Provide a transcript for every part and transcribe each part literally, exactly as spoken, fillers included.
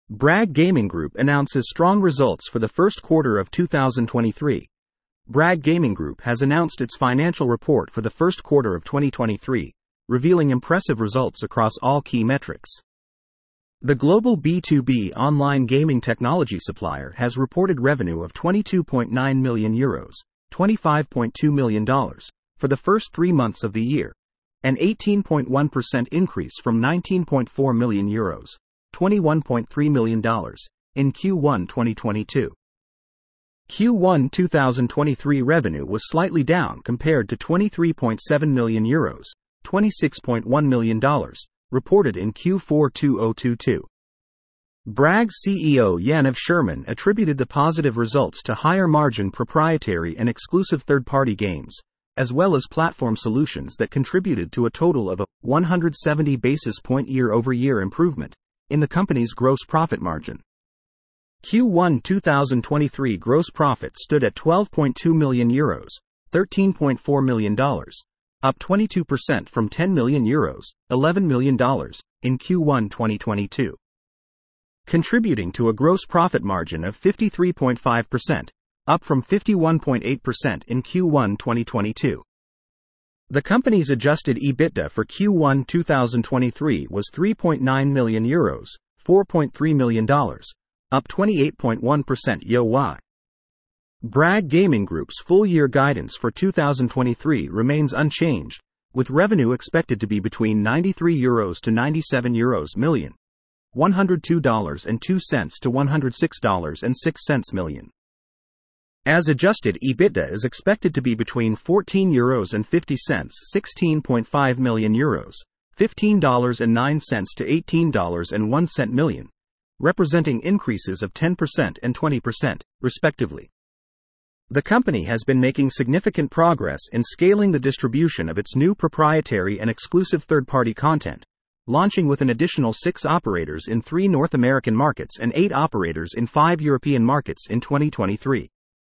Bragg Gaming Group announces strong results for the first quarter of two thousand twenty-three. Bragg Gaming Group has announced its financial report for the first quarter of twenty twenty-three, revealing impressive results across all key metrics. The global B two B online gaming technology supplier has reported revenue of twenty-two point nine million euros, twenty-five point two million dollars, for the first three months of the year, an eighteen point one percent increase from nineteen point four million euros, twenty-one point three million dollars, in Q one twenty twenty-two. Q one twenty twenty-three revenue was slightly down compared to twenty-three point seven million euros, twenty-six point one million dollars, reported in Q four twenty twenty-two. Bragg's C E O Yaniv Sherman attributed the positive results to higher margin proprietary and exclusive third-party games, as well as platform solutions that contributed to a total of a one hundred seventy basis point year-over-year improvement in the company's gross profit margin. Q one twenty twenty-three gross profit stood at twelve point two million euros, thirteen point four million dollars, up twenty-two percent from ten million euros, eleven million dollars, in Q one twenty twenty-two. Contributing to a gross profit margin of fifty-three point five percent, up from fifty-one point eight percent in Q one twenty twenty-two. The company's adjusted EBITDA for Q one twenty twenty-three was three point nine million euros, four point three million dollars, up twenty-eight point one percent year-over-year. Bragg Gaming Group's full-year guidance for two thousand twenty-three remains unchanged, with revenue expected to be between ninety-three euros to ninety-seven euros million, one hundred two dollars and two cents to one hundred six dollars and six cents million. As adjusted EBITDA is expected to be between fourteen euros and fifty cents, sixteen point five million euros, fifteen dollars and nine cents to eighteen dollars and one cent million, representing increases of ten percent and twenty percent, respectively. The company has been making significant progress in scaling the distribution of its new proprietary and exclusive third-party content, launching with an additional six operators in three North American markets and eight operators in five European markets in twenty twenty-three.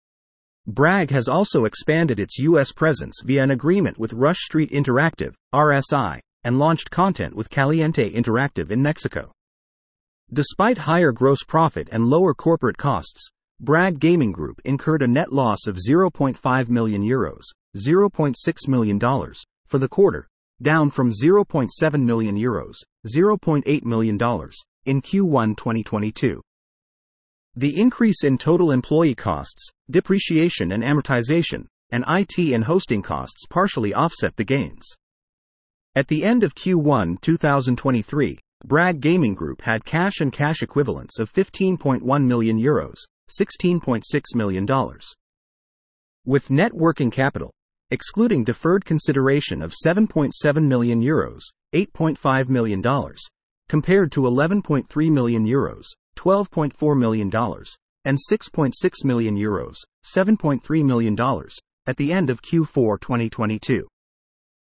Bragg has also expanded its U S presence via an agreement with Rush Street Interactive, R S I, and launched content with Caliente Interactive in Mexico. Despite higher gross profit and lower corporate costs, Bragg Gaming Group incurred a net loss of zero point five million euros, zero point six million dollars, for the quarter, down from zero point seven million euros, zero point eight million dollars, in Q one twenty twenty-two. The increase in total employee costs, depreciation and amortization, and I T and hosting costs partially offset the gains. At the end of Q one twenty twenty-three, Bragg Gaming Group had cash and cash equivalents of fifteen point one million euros, sixteen point six million dollars. With net working capital, excluding deferred consideration of seven point seven million euros, eight point five million dollars, compared to eleven point three million euros, twelve point four million dollars, and six point six million euros, seven point three million dollars, at the end of Q four twenty twenty-two.